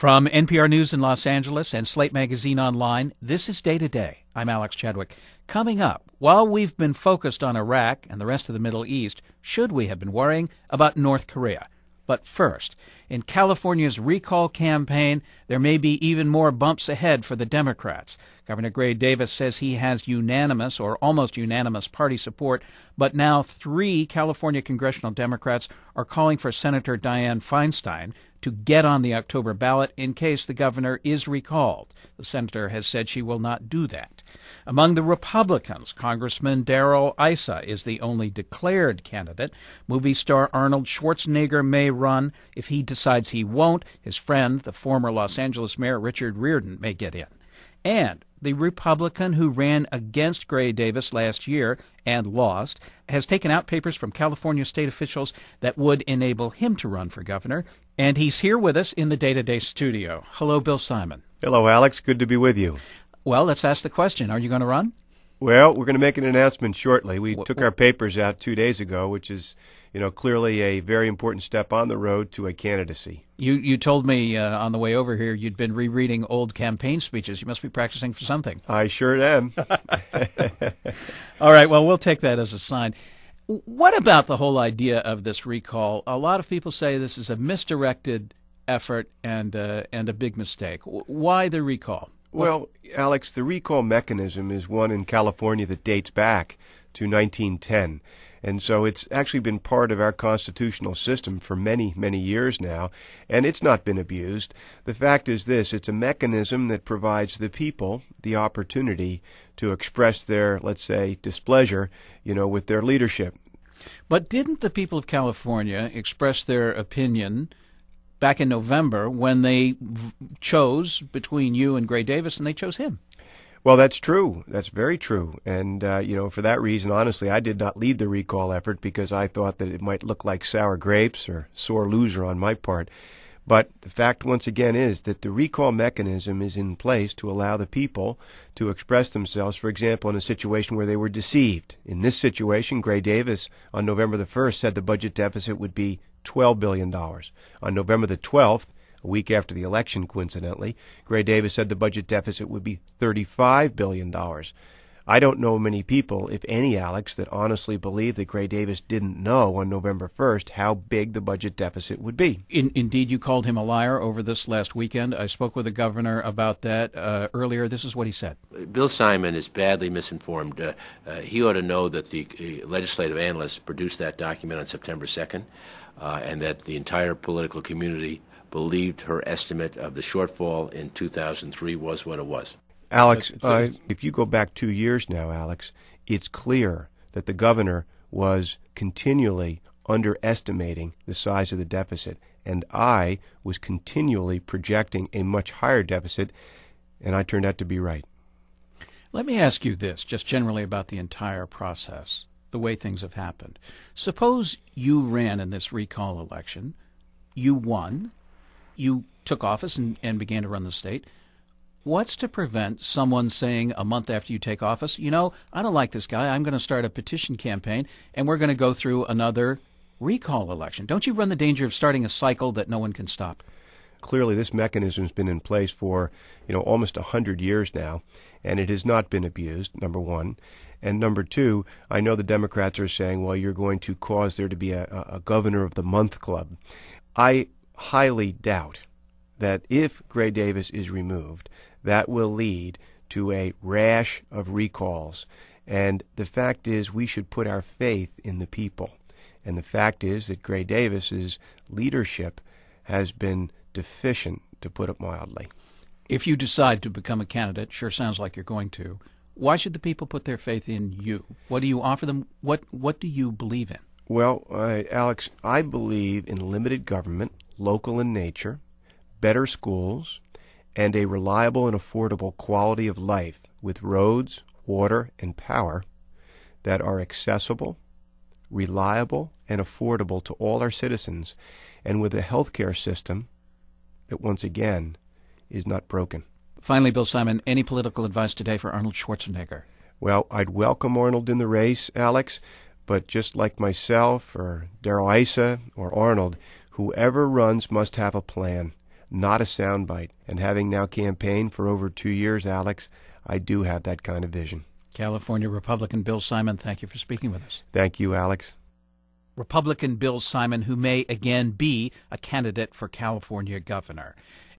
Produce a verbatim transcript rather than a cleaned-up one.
From N P R News in Los Angeles and Slate Magazine Online, this is Day to Day. I'm Alex Chadwick. Coming up, while we've been focused on Iraq and the rest of the Middle East, should we have been worrying about North Korea? But first, in California's recall campaign, there may be even more bumps ahead for the Democrats. Governor Gray Davis says he has unanimous or almost unanimous party support, but now three California congressional Democrats are calling for Senator Dianne Feinstein to get on the October ballot in case the governor is recalled. The senator has said she will not do that. Among the Republicans, Congressman Darrell Issa is the only declared candidate. Movie star Arnold Schwarzenegger may run. If he decides he won't, his friend, the former Los Angeles Mayor Richard Riordan, may get in. And the Republican who ran against Gray Davis last year and lost has taken out papers from California state officials that would enable him to run for governor. And he's here with us in the Day to Day studio. Hello, Bill Simon. Hello, Alex. Good to be with you. Well, let's ask the question. Are you going to run? Well, we're going to make an announcement shortly. We Wh- took wh- our papers out two days ago, which is, you know, clearly a very important step on the road to a candidacy. You you told me uh, on the way over here you'd been rereading old campaign speeches. You must be practicing for something. I sure am. All right, well, we'll take that as a sign. What about the whole idea of this recall? A lot of people say this is a misdirected effort and uh, and a big mistake. Why the recall? Well, Alex, the recall mechanism is one in California that dates back to nineteen ten. And so it's actually been part of our constitutional system for many, many years now, and it's not been abused. The fact is this, it's a mechanism that provides the people the opportunity to express their, let's say, displeasure, you know, with their leadership. But didn't the people of California express their opinion back in November when they v- chose between you and Gray Davis, and they chose him? Well, that's true. That's very true. And, uh, you know, for that reason, honestly, I did not lead the recall effort because I thought that it might look like sour grapes or sore loser on my part. But the fact, once again, is that the recall mechanism is in place to allow the people to express themselves, for example, in a situation where they were deceived. In this situation, Gray Davis, on November the first, said the budget deficit would be twelve billion dollars. On November the twelfth, a week after the election, coincidentally, Gray Davis said the budget deficit would be thirty-five billion dollars. I don't know many people, if any, Alex, that honestly believe that Gray Davis didn't know on November first how big the budget deficit would be. In, indeed, you called him a liar over this last weekend. I spoke with the governor about that uh, earlier. This is what he said. Bill Simon is badly misinformed. Uh, uh, he ought to know that the uh, legislative analysts produced that document on September second, uh, and that the entire political community believed her estimate of the shortfall in two thousand three was what it was. Alex, Uh, uh, if you go back two years now, Alex, it's clear that the governor was continually underestimating the size of the deficit, and I was continually projecting a much higher deficit, and I turned out to be right. Let me ask you this, just generally about the entire process, the way things have happened. Suppose you ran in this recall election, you won, you took office and, and began to run the state. What's to prevent someone saying a month after you take office, you know, I don't like this guy, I'm going to start a petition campaign, and we're going to go through another recall election? Don't you run the danger of starting a cycle that no one can stop? Clearly, this mechanism has been in place for, you know, almost a hundred years now, and it has not been abused, number one. And number two, I know the Democrats are saying, well, you're going to cause there to be a, a governor of the month club. I highly doubt that if Gray Davis is removed, that will lead to a rash of recalls. And the fact is, we should put our faith in the people. And the fact is that Gray Davis's leadership has been deficient, to put it mildly. If you decide to become a candidate, sure sounds like you're going to, why should the people put their faith in you? What do you offer them? What What do you believe in? Well, uh, Alex, I believe in limited government, local in nature, better schools, and a reliable and affordable quality of life with roads, water, and power that are accessible, reliable, and affordable to all our citizens, and with a health care system that, once again, is not broken. Finally, Bill Simon, any political advice today for Arnold Schwarzenegger? Well, I'd welcome Arnold in the race, Alex, but just like myself or Darrell Issa or Arnold, whoever runs must have a plan. not a soundbite. And having now campaigned for over two years, Alex, I do have that kind of vision. California Republican Bill Simon, thank you for speaking with us. Thank you, Alex. Republican Bill Simon, who may again be a candidate for California governor.